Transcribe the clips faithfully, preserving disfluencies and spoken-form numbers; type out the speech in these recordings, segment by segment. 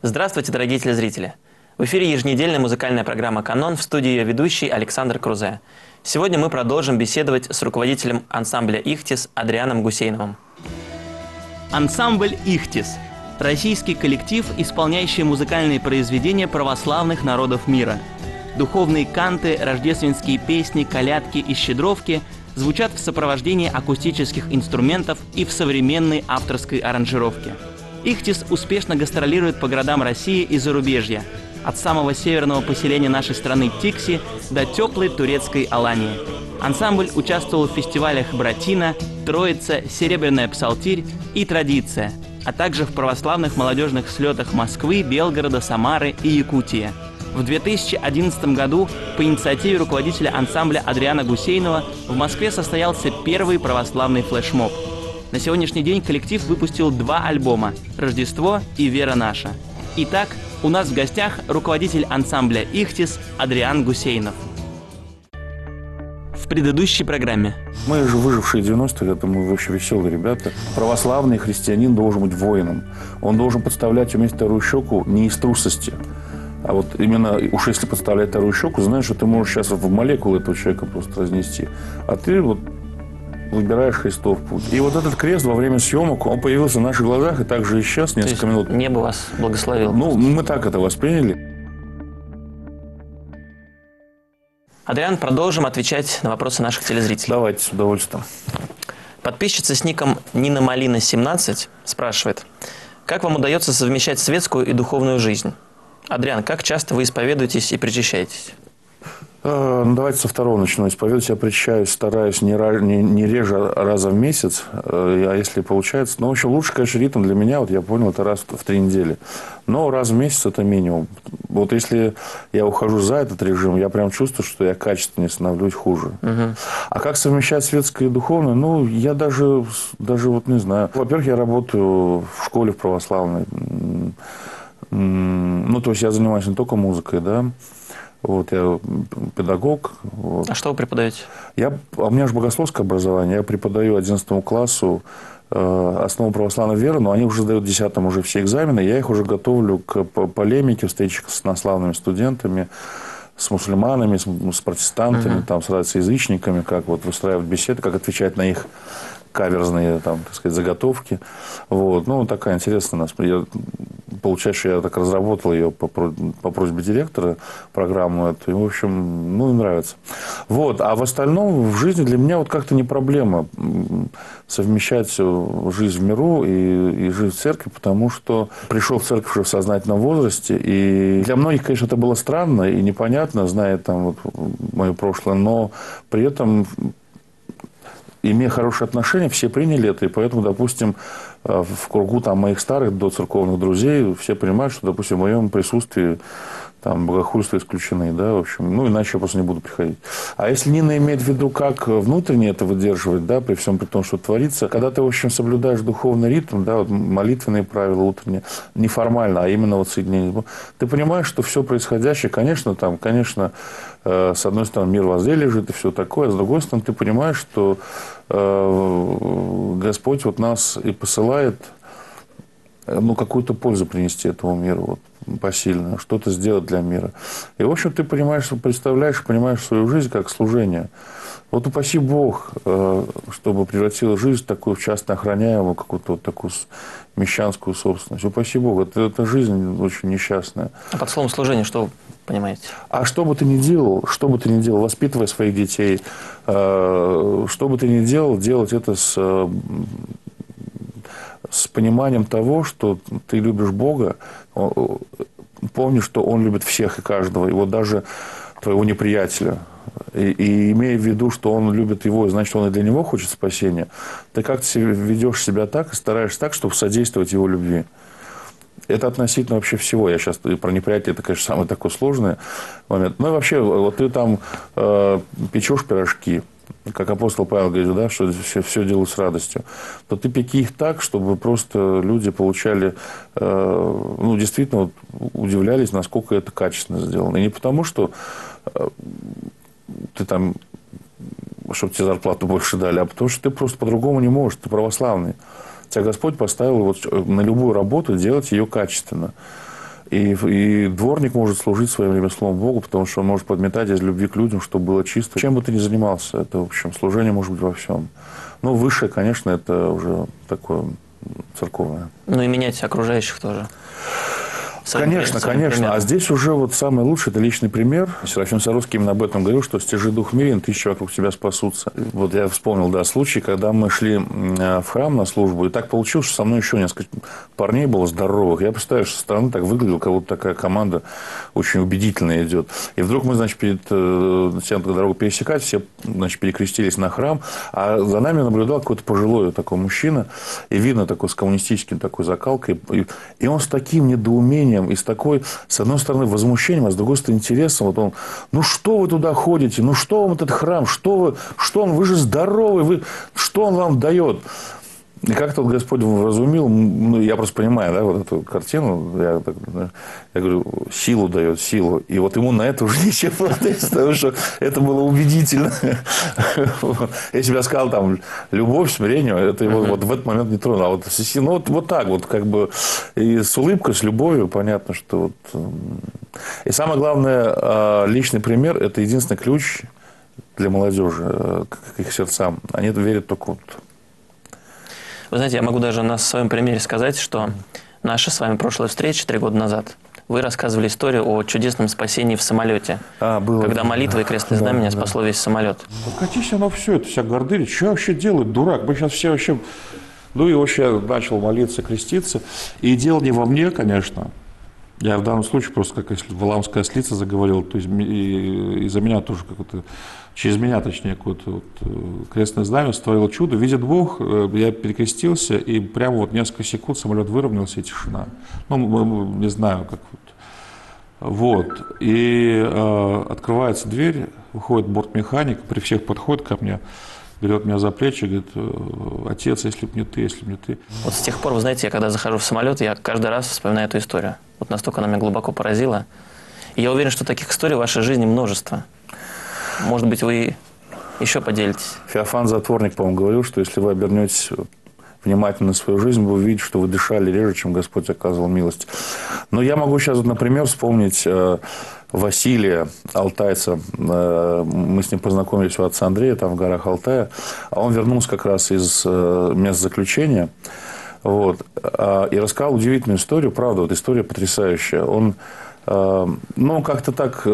Здравствуйте, дорогие телезрители! В эфире еженедельная музыкальная программа «Канон», в студии ее ведущий Александр Крузе. Сегодня мы продолжим беседовать с руководителем ансамбля «Ихтис» Адрианом Гусейновым. Ансамбль «Ихтис» – российский коллектив, исполняющий музыкальные произведения православных народов мира. Духовные канты, рождественские песни, колядки и щедровки звучат в сопровождении акустических инструментов и в современной авторской аранжировке. «Ихтис» успешно гастролирует по городам России и зарубежья, от самого северного поселения нашей страны Тикси до теплой турецкой Алании. Ансамбль участвовал в фестивалях «Братина», «Троица», «Серебряная псалтирь» и «Традиция», а также в православных молодежных слетах Москвы, Белгорода, Самары и Якутии. В две тысячи одиннадцатом году по инициативе руководителя ансамбля Адриана Гусейнова в Москве состоялся первый православный флешмоб. На сегодняшний день коллектив выпустил два альбома «Рождество» и «Вера наша». Итак, у нас в гостях руководитель ансамбля «Ихтис» Адриан Гусейнов. В предыдущей программе. Мы же выжившие девяностых, это мы вообще веселые ребята. Православный христианин должен быть воином. Он должен подставлять уметь вторую щеку не из трусости. А вот именно уж если подставлять вторую щеку, знаешь, что ты можешь сейчас в молекулу этого человека просто разнести. А ты вот выбираешь Христов путь. И вот этот крест во время съемок, он появился в наших глазах и также исчез несколько минут. Небо вас благословило. Ну, мы так это восприняли. Адриан, продолжим отвечать на вопросы наших телезрителей. Давайте, с удовольствием. Подписчица с ником Нина Малина семнадцать спрашивает: как вам удается совмещать светскую и духовную жизнь? Адриан, как часто вы исповедуетесь и причащаетесь? Ну, давайте со второго начну. Исповедовать я причащаюсь, стараюсь не, не, не реже раза в месяц, а если получается. Ну, в общем, лучше, конечно, ритм для меня, вот я понял, это раз в три недели. Но раз в месяц это минимум. Вот если я ухожу за этот режим, я прям чувствую, что я качественно становлюсь хуже. Угу. А как совмещать светское и духовное? Ну, я даже, даже вот не знаю. Во-первых, я работаю в школе в православной. Ну, то есть я занимаюсь не только музыкой, да. Вот, я педагог. Вот. А что вы преподаете? Я, у меня же богословское образование. Я преподаю одиннадцатому классу э, основу православной веры, но они уже сдают десятому уже все экзамены. Я их уже готовлю к полемике, встрече с инославными студентами, с мусульманами, с, с протестантами, uh-huh. там, с язычниками, как вот выстраивать беседы, как отвечать на их каверзные, там, так сказать, заготовки. Вот. Ну, такая интересная у нас. Я, получается, что я так разработал ее по, по просьбе директора, программу эту. И, в общем, ну, и нравится. Вот. А в остальном в жизни для меня вот как-то не проблема совмещать жизнь в миру и, и жизнь в церкви, потому что пришел в церковь уже в сознательном возрасте. И для многих, конечно, это было странно и непонятно, зная там вот мое прошлое, но при этом, имея хорошие отношения, все приняли это, и поэтому, допустим, в кругу там моих старых доцерковных друзей все понимают, что, допустим, в моем присутствии там богохульства исключены, да, в общем, ну, иначе я просто не буду приходить. А если Нина имеет в виду, как внутренне это выдерживать, да, при всем при том, что творится, когда ты, в общем, соблюдаешь духовный ритм, да, вот молитвенные правила утренние, не формально, а именно вот соединение, ты понимаешь, что все происходящее, конечно, там, конечно, э, с одной стороны, мир возле лежит и все такое, а с другой стороны, ты понимаешь, что э, Господь вот нас и посылает, ну, какую-то пользу принести этому миру, вот, посильно, что-то сделать для мира. И, в общем, ты понимаешь, представляешь, понимаешь свою жизнь как служение. Вот упаси Бог, чтобы превратила жизнь такую в частно охраняемую, какую-то вот такую мещанскую собственность. Упаси Бог, это, это жизнь очень несчастная. А под словом служение что вы понимаете? А что бы ты ни делал, что бы ты ни делал, воспитывая своих детей, что бы ты ни делал, делать это с... с пониманием того, что ты любишь Бога, помни, что Он любит всех и каждого, и вот даже твоего неприятеля. И, и имея в виду, что Он любит его, и значит, Он и для него хочет спасения, ты как-то ведешь себя так и стараешься так, чтобы содействовать его любви. Это относительно вообще всего. Я сейчас про неприятие, это, конечно, самый такой сложный момент. Ну и вообще, вот ты там э, печешь пирожки, как апостол Павел говорит, да, что все, все делаю с радостью, то ты пеки их так, чтобы просто люди получали, э, ну, действительно вот, удивлялись, насколько это качественно сделано. И не потому, что э, ты там, чтобы тебе зарплату больше дали, а потому, что ты просто по-другому не можешь, ты православный. Тебя Господь поставил вот на любую работу делать ее качественно. И, и дворник может служить своим ремеслом Богу, потому что он может подметать из любви к людям, чтобы было чисто. Чем бы ты ни занимался, это, в общем, служение может быть во всем. Ну, высшее, конечно, это уже такое церковное. Ну и менять окружающих тоже. Своим конечно, конечно. Примером. А здесь уже вот самый лучший – это личный пример. Серафим Саровский именно об этом говорил, что «стяжи дух мирен, тысячи вокруг тебя спасутся». Вот я вспомнил, да, случай, когда мы шли в храм на службу, и так получилось, что со мной еще несколько парней было здоровых. Я представляю, что со стороны так выглядел, как будто такая команда очень убедительная идет. И вдруг мы, значит, перед тем, как дорогу пересекать, все, значит, перекрестились на храм, а за нами наблюдал какой-то пожилой такой мужчина, и видно такой с коммунистическим такой закалкой, и, и он с таким недоумением, и с такой, с одной стороны, возмущением, а с другой стороны, интересом. Вот он, ну что вы туда ходите? Ну что вам этот храм? Что вы, что он? Вы же здоровый, вы, что он вам дает? И как-то вот Господь вразумил, ну, я просто понимаю, да, вот эту картину, я, так, я говорю, силу дает, силу. И вот ему на это уже ничего ответить, потому что это было убедительно. Если бы я сказал, там, любовь, смирение, это его вот в этот момент не тронуло. А вот, ну, вот, вот так вот, как бы, и с улыбкой, с любовью, понятно, что вот... И самое главное, личный пример – это единственный ключ для молодежи к их сердцам. Они верят только вот... Вы знаете, я могу даже на своем примере сказать, что наша с вами прошлая встреча три года назад, вы рассказывали историю о чудесном спасении в самолете. А, было. Когда молитва и крестное знамение да, спасло да. весь самолет. Катись оно все, это вся гордырь. Что вообще делает, дурак? Мы сейчас все вообще... Ну и вообще начал молиться, креститься. И дело не во мне, конечно. Я в данном случае просто, как если валаамская ослица заговорила, то есть из-за меня тоже какое-то, через меня, точнее, какое-то вот крестное знамя сотворило чудо. Видит Бог, я перекрестился, и прямо вот несколько секунд самолет выровнялся, и тишина. Ну, не знаю, как вот. Вот. И э, открывается дверь, выходит бортмеханик, при всех подходит ко мне, берет меня за плечи, говорит, отец, если б не ты, если б не ты. Вот с тех пор, вы знаете, я когда захожу в самолет, я каждый раз вспоминаю эту историю. Вот настолько она меня глубоко поразила. И я уверен, что таких историй в вашей жизни множество. Может быть, вы еще поделитесь. Феофан Затворник, по-моему, говорил, что если вы обернетесь внимательно на свою жизнь, вы увидите, что вы дышали реже, чем Господь оказывал милость. Но я могу сейчас, вот, например, вспомнить Василия Алтайца. Мы с ним познакомились у отца Андрея, там в горах Алтая. А он вернулся как раз из мест заключения. Вот, и рассказал удивительную историю. Правда, вот история потрясающая. Он, ну, как-то так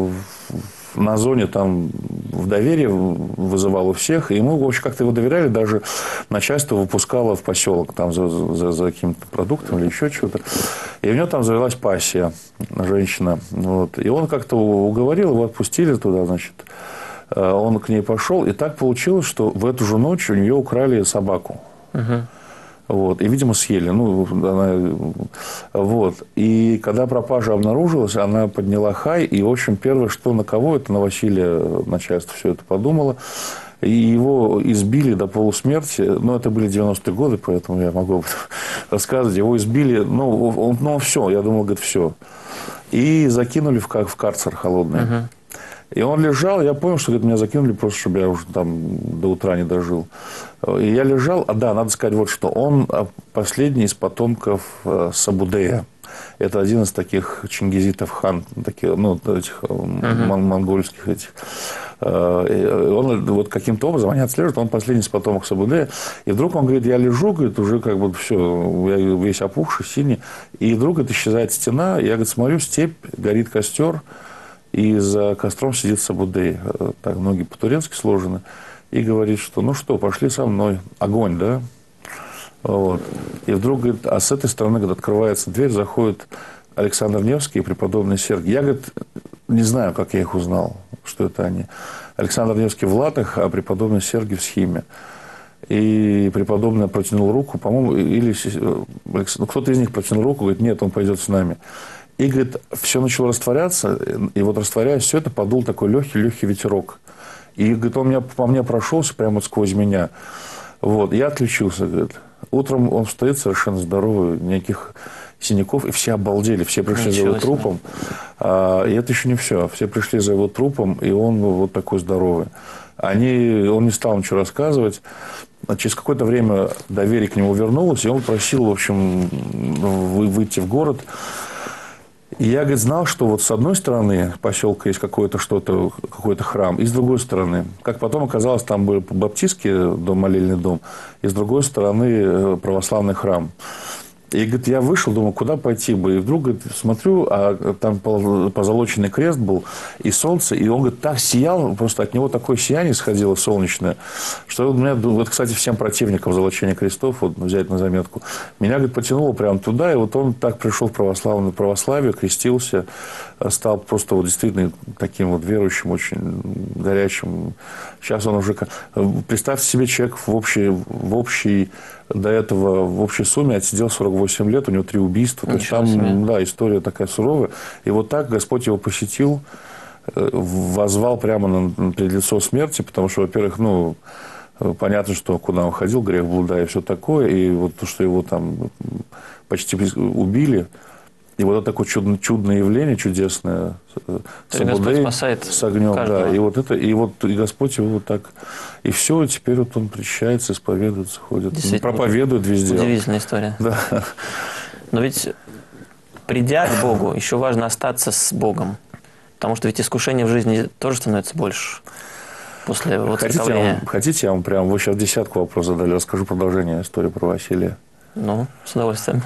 на зоне там в доверии вызывал у всех. И ему, в общем, как-то его доверяли. Даже начальство выпускало в поселок там за, за, за каким-то продуктом или еще что-то. И у него там завелась пассия, женщина. Вот. И он как-то уговорил, его отпустили туда, значит. Он к ней пошел. И так получилось, что в эту же ночь у нее украли собаку. Угу. Вот, и, видимо, съели. Ну, она, вот. И когда пропажа обнаружилась, она подняла хай. И, в общем, первое, что на кого, это на Василия начальство все это подумало. И его избили до полусмерти. Ну, это были девяностые годы, поэтому я могу рассказывать. Его избили. Ну, он, ну все, я думал, говорит, все. И закинули в, в карцер холодный. Uh-huh. И он лежал, я понял, что говорит, меня закинули просто, чтобы я уже там до утра не дожил. И я лежал, а да, надо сказать вот что, он последний из потомков Сабудея. Это один из таких чингизитов хан, таких, ну, этих uh-huh. мон- монгольских этих. Он вот каким-то образом, они отслеживают, он последний из потомок Сабудея. И вдруг он говорит, я лежу, говорит, уже как бы все, я весь опухший, синий. И вдруг это исчезает стена, я, говорит, смотрю, степь, горит костер. И за костром сидит Сабудей, так, ноги по-турецки сложены, и говорит, что ну что, пошли со мной, огонь, да? Вот. И вдруг, говорит, а с этой стороны, когда открывается дверь, заходит Александр Невский и преподобный Сергий. Я, говорит, не знаю, как я их узнал, что это они. Александр Невский в латах, а преподобный Сергий в схиме. И преподобный протянул руку, по-моему, или кто-то из них протянул руку, говорит, нет, он пойдет с нами. И, говорит, все начало растворяться, и вот растворяясь, все это подул такой легкий-легкий ветерок. И, говорит, он меня, по мне прошелся прямо сквозь меня. Вот, я отключился, говорит. Утром он встает совершенно здоровый, никаких синяков, и все обалдели, все пришли Ничего за его трупом. А, и это еще не все, все пришли за его трупом, и он вот такой здоровый. Они, он не стал ничего рассказывать. Через какое-то время доверие к нему вернулось, и он просил, в общем, выйти в город. И я, говорит, знал, что вот с одной стороны поселка есть какое-то что-то, какой-то храм, и с другой стороны. Как потом оказалось, там был баптистский дом, молельный дом, и с другой стороны православный храм. И, говорит, я вышел, думаю, куда пойти бы. И вдруг, говорит, смотрю, а там позолоченный крест был, и солнце. И он, говорит, так сиял, просто от него такое сияние сходило солнечное, что у меня, вот, кстати, всем противникам золочения крестов, вот взять на заметку, меня, говорит, потянуло прямо туда. И вот он так пришел в православное православие, крестился, стал просто вот действительно таким вот верующим, очень горячим. Сейчас он уже... Представьте себе, человек в общей... В общей до этого в общей сумме отсидел сорок восемь лет, у него три убийства. То есть там, себе. Да, история такая суровая. И вот так Господь его посетил, воззвал прямо на, перед лицо смерти, потому что, во-первых, ну, понятно, что куда он ходил, грех блуда и все такое. И вот то, что его там почти убили. И вот это такое чудное, чудное явление, чудесное, с огнем, да, и вот это, и вот и Господь его вот так, и все, и теперь вот он причащается, исповедуется, ходит, проповедует везде. Удивительная история. Да. Но ведь, придя к Богу, еще важно остаться с Богом, потому что ведь искушение в жизни тоже становится больше после воцерковления. Хотите, я вам, хотите, я вам прям, вы сейчас десятку вопросов задали, расскажу продолжение истории про Василия. Ну, с удовольствием.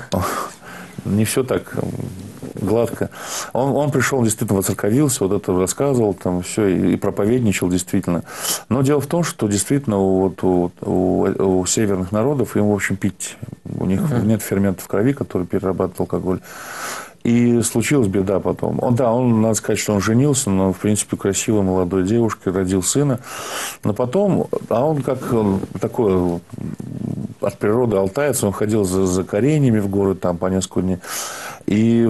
Не все так гладко. Он, он пришел, действительно воцерковился, вот это рассказывал, там все, и, и проповедничал действительно. Но дело в том, что действительно вот, у, у, у северных народов им, в общем, пить. У них uh-huh. нет ферментов в крови, которые перерабатывают алкоголь. И случилась беда потом. Он, да, он, надо сказать, что он женился, но, в принципе, красивой молодой девушкой, родил сына. Но потом, а он как он, такой от природы алтаец, он ходил за, за кореньями в горы там по несколько дней. И,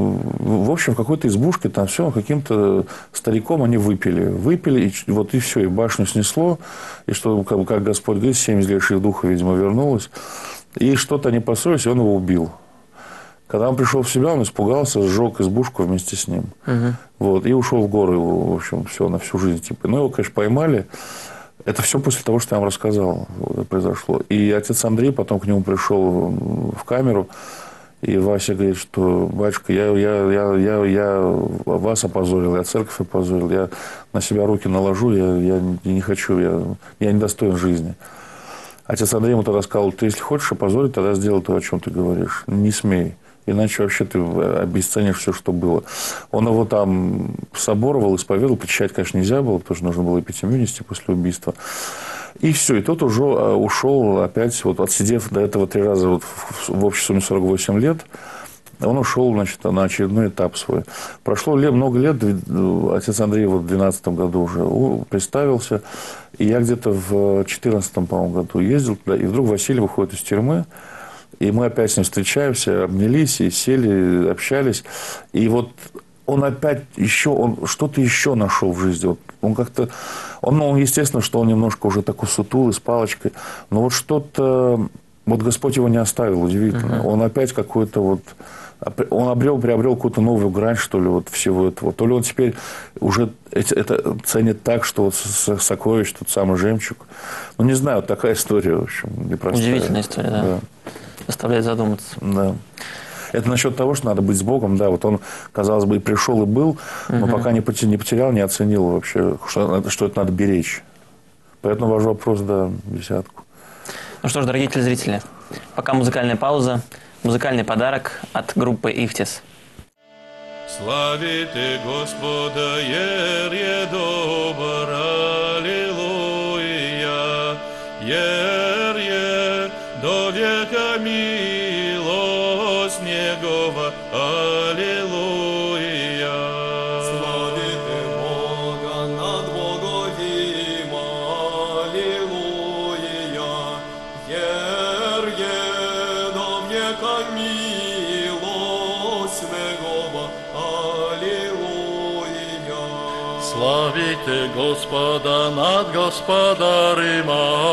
в, в общем, в какой-то избушке там все, каким-то стариком они выпили. Выпили, и вот и все, и башню снесло. И что, как, как Господь говорит, семь злейших духа, видимо, вернулось. И что-то они поссорились, и он его убил. Когда он пришел в себя, он испугался, сжег избушку вместе с ним. Угу. Вот, и ушел в горы, в общем, все, на всю жизнь. Типа. Но его, конечно, поймали. Это все после того, что я вам рассказал, произошло. И отец Андрей потом к нему пришел в камеру, и Вася говорит, что, батюшка, я, я, я, я, я вас опозорил, я церковь опозорил, я на себя руки наложу, я, я не хочу, я, я не достоин жизни. Отец Андрей ему тогда сказал, ты если хочешь опозорить, тогда сделай то, о чем ты говоришь. Не смей. Иначе вообще ты обесценишь все, что было. Он его там соборовал, исповедовал. Причащать, конечно, нельзя было, потому что нужно было эпитемию после убийства. И все. И тот уже ушел опять, вот отсидев до этого три раза вот в общей сумме сорок восемь лет, он ушел, значит, на очередной этап свой. Прошло много лет, отец Андрей вот в двенадцатом году уже представился, и я где-то в четырнадцатом, по-моему, году ездил туда, и вдруг Василий выходит из тюрьмы, и мы опять с ним встречаемся, обнялись и сели, общались, и вот он опять еще, он что-то еще нашел в жизни. Вот он как-то, он, ну, естественно, что он немножко уже такой сутулый, с палочкой, но вот что-то, вот Господь его не оставил, удивительно. Uh-huh. Он опять какой-то вот, он обрел, приобрел какую-то новую грань, что ли, вот всего этого. То ли он теперь уже это ценит так, что вот сокровищ, тот самый жемчуг. Ну, не знаю, вот такая история, в общем, непростая. Удивительная история, да. да. Заставляет задуматься. Да. Это насчет того, что надо быть с Богом, да, вот он, казалось бы, и пришел, и был, но угу. пока не потерял, не оценил вообще, что, что это надо беречь. Поэтому ваш вопрос, да, десятку. Ну что ж, дорогие телезрители, пока музыкальная пауза, музыкальный подарок от группы «Ихтис». Славите Господа, ер е добр, аллилуйя, ер е до века милость Негова, аллилуйя. Славите Бога над боговим, аллилуйя, ер е до века милость Негова, аллилуйя. Славите Господа над господарем,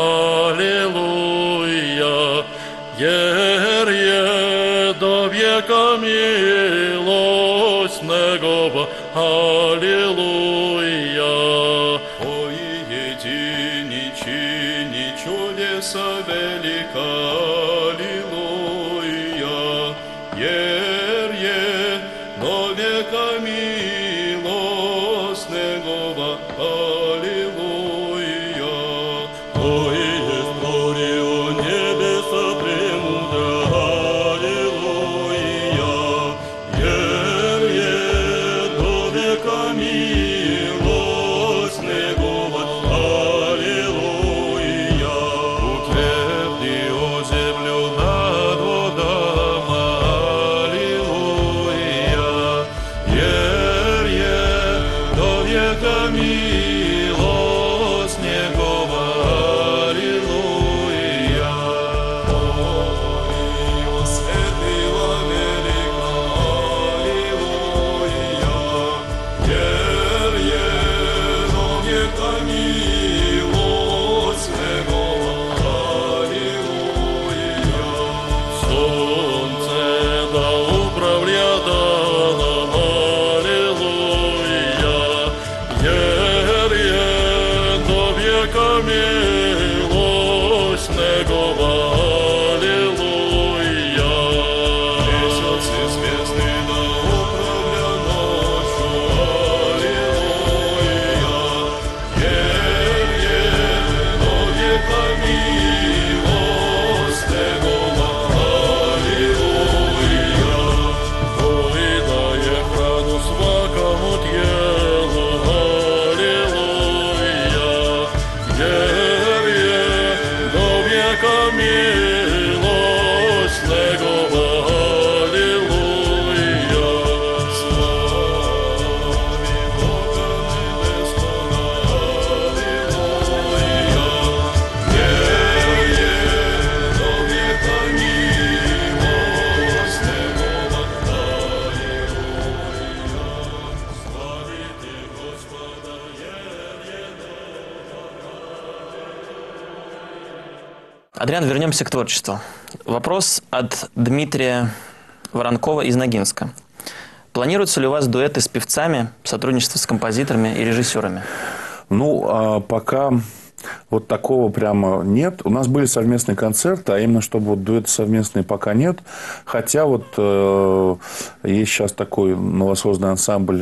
аллилуйя, ер е до века милость Негова, аллилуйя. Ой, едини чини чудеса велика, аллилуйя, ер е до века Адриан, вернемся к творчеству. Вопрос от Дмитрия Воронкова из Ногинска. Планируются ли у вас дуэты с певцами, сотрудничество с композиторами и режиссерами? Ну, а пока вот такого прямо нет. У нас были совместные концерты, а именно, чтобы вот дуэты совместные пока нет. Хотя вот э, есть сейчас такой новосозданный ансамбль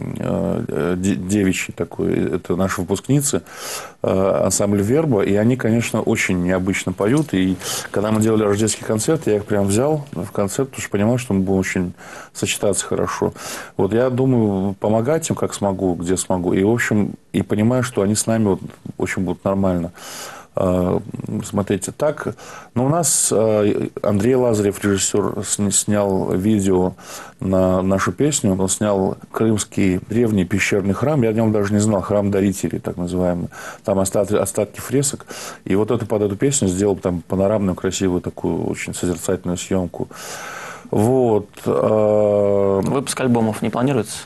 э, девичий такой, это наши выпускницы, э, ансамбль «Верба», и они, конечно, очень необычно поют. И когда мы делали рождественский концерт, я их прям взял в концерт, потому что понимал, что мы будем очень сочетаться хорошо. Вот я думаю, помогать им, как смогу, где смогу. И, в общем, и понимаю, что они с нами вот очень будут нормально. Смотрите, так. Но у нас Андрей Лазарев, режиссер, снял видео на нашу песню. Он снял крымский древний пещерный храм. Я о нем даже не знал. Храм дарителей, так называемый. Там остатки, остатки фресок. И вот это под эту песню сделал там панорамную, красивую, такую очень созерцательную съемку. Вот. Выпуск альбомов не планируется?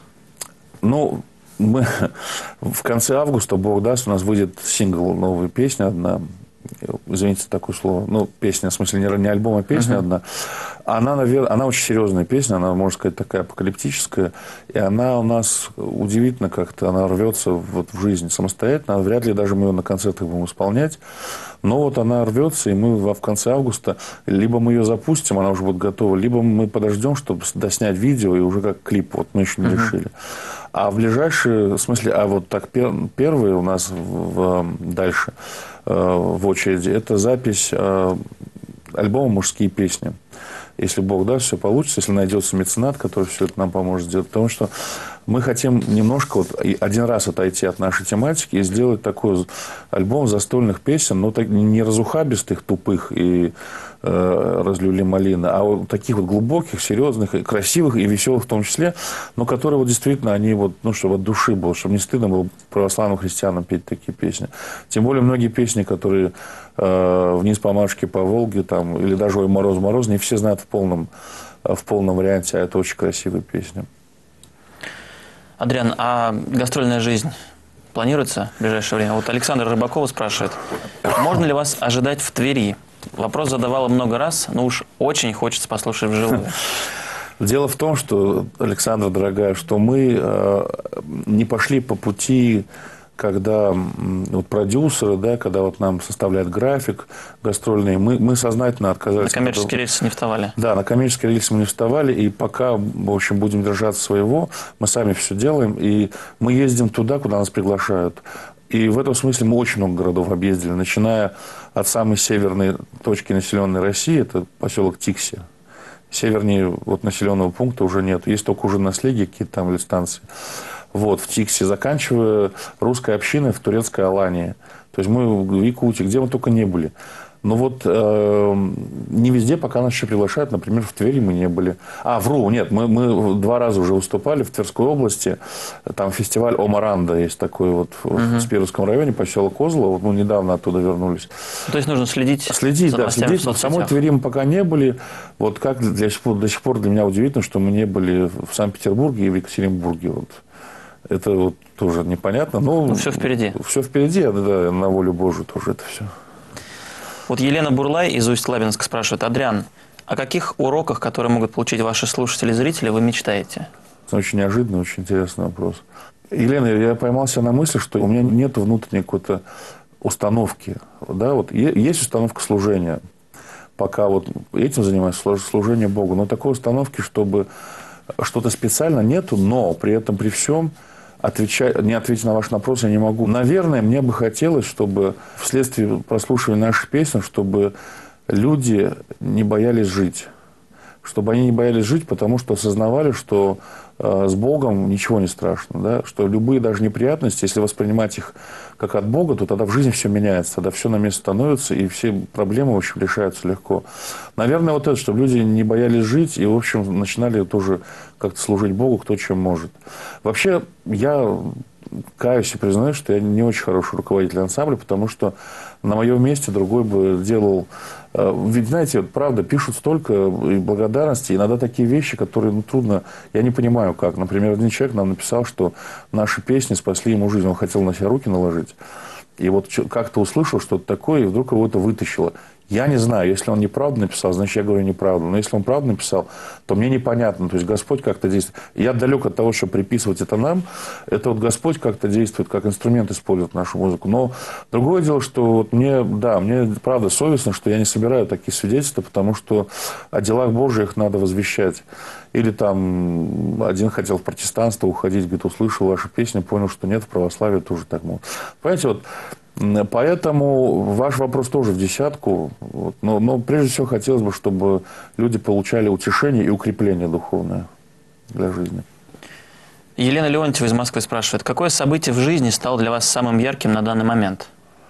Ну, мы в конце августа, Бог даст, у нас выйдет сингл, новая песня одна. Извините, такое слово. Ну, песня, в смысле, не, не альбом, а песня uh-huh. одна. Она, наверное, она очень серьезная песня, она, можно сказать, такая апокалиптическая. И она у нас удивительно как-то, она рвется вот в жизнь самостоятельно. Вряд ли даже мы ее на концертах будем исполнять. Но вот она рвется, и мы в конце августа либо мы ее запустим, она уже будет готова, либо мы подождем, чтобы доснять видео, и уже как клип. Вот мы еще не uh-huh. решили. А в ближайшие, в смысле, а вот так пер, первые у нас в, в, дальше э, в очереди, это запись э, альбома «Мужские песни». Если Бог даст, все получится, если найдется меценат, который все это нам поможет сделать. Потому что мы хотим немножко вот один раз отойти от нашей тематики и сделать такой альбом застольных песен, но не разухабистых, тупых и э, разлюли малины, а вот таких вот глубоких, серьезных, и красивых и веселых в том числе, но которые вот действительно они вот, ну, чтобы от души было, чтобы не стыдно было православным христианам петь такие песни. Тем более многие песни, которые э, «Вниз по Машке, по Волге», там, или даже «Ой, мороз, мороз», не все знают в полном, в полном варианте, а это очень красивая песня. Адриан, а гастрольная жизнь планируется в ближайшее время? Вот Александр Рыбакова спрашивает, можно ли вас ожидать в Твери? Вопрос задавала много раз, но уж очень хочется послушать вживую. Дело в том, что, Александра, дорогая, что мы э, не пошли по пути, когда вот, продюсеры, да, когда вот нам составляют график гастрольный, мы, мы сознательно отказались. На коммерческие рельсы не вставали. Да, на коммерческие рельсы мы не вставали, и пока, в общем, будем держаться своего, мы сами все делаем, и мы ездим туда, куда нас приглашают. И в этом смысле мы очень много городов объездили, начиная от самой северной точки населенной России, это поселок Тикси. Севернее вот населенного пункта уже нет, есть только уже наследие какие-то там или станции. Вот, в Тикси, заканчивая русской общиной в турецкой Алании. То есть мы в Якутии, где мы только не были. Но вот э, не везде пока нас еще приглашают. Например, в Твери мы не были. А, вру, нет, мы, мы два раза уже выступали в Тверской области. Там фестиваль Омаранда есть такой вот угу. в Спировском районе, поселок Козлово. Вот, ну, недавно оттуда вернулись. То есть нужно следить Следить, да, следить. В самой Твери мы пока не были. Вот как для, до сих пор для меня удивительно, что мы не были в Санкт-Петербурге и в Екатеринбурге. Вот. Это вот тоже непонятно. Но ну, все впереди. Все впереди, да, на волю Божию тоже это все. Вот Елена Бурлай из Усть-Лабинска спрашивает, Адриан, о каких уроках, которые могут получить ваши слушатели и зрители, вы мечтаете? Очень неожиданный, очень интересный вопрос. Елена, я поймался на мысли, что у меня нет внутренней какой-то установки. Да, вот есть установка служения. Пока вот этим занимаюсь, служение Богу. Но такой установки, чтобы что-то специально нету, но при этом, при всем, отвечать, не ответить на ваш вопрос я не могу. Наверное, мне бы хотелось, чтобы вследствие прослушивания наших песен, чтобы люди не боялись жить. Чтобы они не боялись жить, потому что осознавали, что э, с Богом ничего не страшно. Да? Что любые даже неприятности, если воспринимать их как от Бога, то тогда в жизни все меняется, тогда все на место становится, и все проблемы, в общем, решаются легко. Наверное, вот это, чтобы люди не боялись жить, и, в общем, начинали тоже как-то служить Богу, кто чем может. Вообще, я каюсь и признаю, что я не очень хороший руководитель ансамбля, потому что на моем месте другой бы делал... Ведь, знаете, правда, пишут столько и благодарности, иногда такие вещи, которые, ну, трудно... Я не понимаю, как. Например, один человек нам написал, что наши песни спасли ему жизнь. Он хотел на себя руки наложить. И вот как-то услышал что-то такое, и вдруг его это вытащило. Я не знаю, если он неправду написал, значит, я говорю неправду. Но если он правду написал, то мне непонятно. То есть Господь как-то действует. Я далек от того, чтобы приписывать это нам. Это вот Господь как-то действует, как инструмент использует нашу музыку. Но другое дело, что вот мне, да, мне правда совестно, что я не собираю такие свидетельства, потому что о делах Божьих надо возвещать. Или там один хотел в протестанство уходить, говорит, услышал вашу песню, понял, что нет, в православии тоже так могут. Понимаете, вот. Поэтому ваш вопрос тоже в десятку. Вот. Но, но прежде всего хотелось бы, чтобы люди получали утешение и укрепление духовное для жизни. Елена Леонтьева из Москвы спрашивает, какое событие в жизни стало для вас самым ярким на данный момент?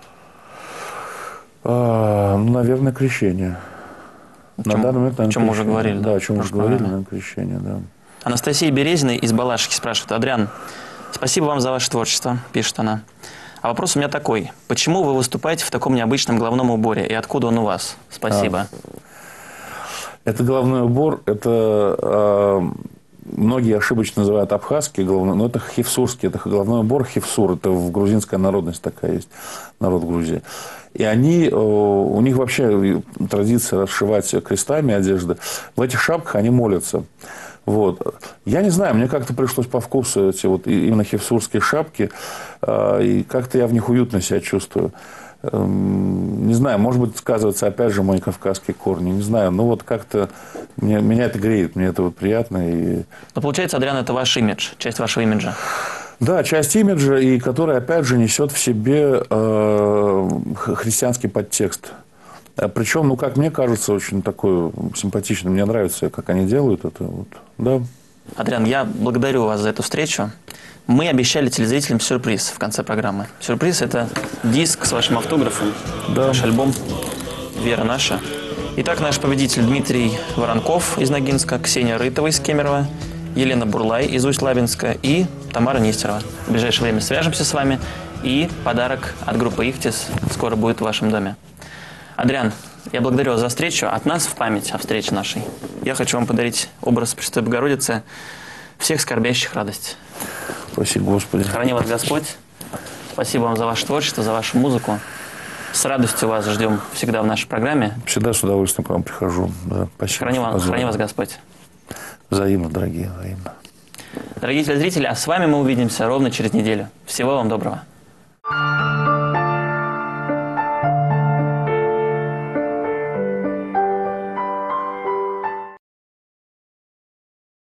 А, ну, наверное, крещение. О чем, на данный момент, наверное, о чем мы уже говорили. Да, о чем мы уже говорили, наверное, крещение, да. Анастасия Березина из Балашихи спрашивает, Адриан, спасибо вам за ваше творчество, пишет она. А вопрос у меня такой. Почему вы выступаете в таком необычном головном уборе? И откуда он у вас? Спасибо. А, это головной убор. Это э, многие ошибочно называют абхазский головной, но это хевсурский. Это головной убор хевсур. Это в грузинская народность такая есть. Народ Грузии. И они, э, у них вообще традиция расшивать крестами одежды. В этих шапках они молятся. Вот. Я не знаю, мне как-то пришлось по вкусу эти вот именно хевсурские шапки, э, и как-то я в них уютно себя чувствую. Э, не знаю, может быть, сказывается опять же мои кавказские корни, не знаю, но вот как-то мне, меня это греет, мне это вот приятно. И... Но получается, Адриан, это ваш имидж, часть вашего имиджа. Да, часть имиджа, и который опять же несет в себе э, христианский подтекст. Причем, ну, как мне кажется, очень такой симпатичный. Мне нравится, как они делают это. Вот. Да. Адриан, я благодарю вас за эту встречу. Мы обещали телезрителям сюрприз в конце программы. Сюрприз – это диск с вашим автографом, да. Наш альбом «Вера наша». Итак, наш победитель Дмитрий Воронков из Ногинска, Ксения Рытова из Кемерово, Елена Бурлай из Усть-Лабинска и Тамара Нестерова. В ближайшее время свяжемся с вами, и подарок от группы «Ихтис» скоро будет в вашем доме. Адриан, я благодарю вас за встречу. От нас в память о встрече нашей. Я хочу вам подарить образ Пресвятой Богородицы, всех скорбящих радость. Спасибо, Господи. Храни вас Господь. Спасибо вам за ваше творчество, за вашу музыку. С радостью вас ждем всегда в нашей программе. Всегда с удовольствием к вам прихожу. Да, спасибо. Храни, вам, храни вас Господь. Взаимно, дорогие, взаимно. Дорогие телезрители, а с вами мы увидимся ровно через неделю. Всего вам доброго.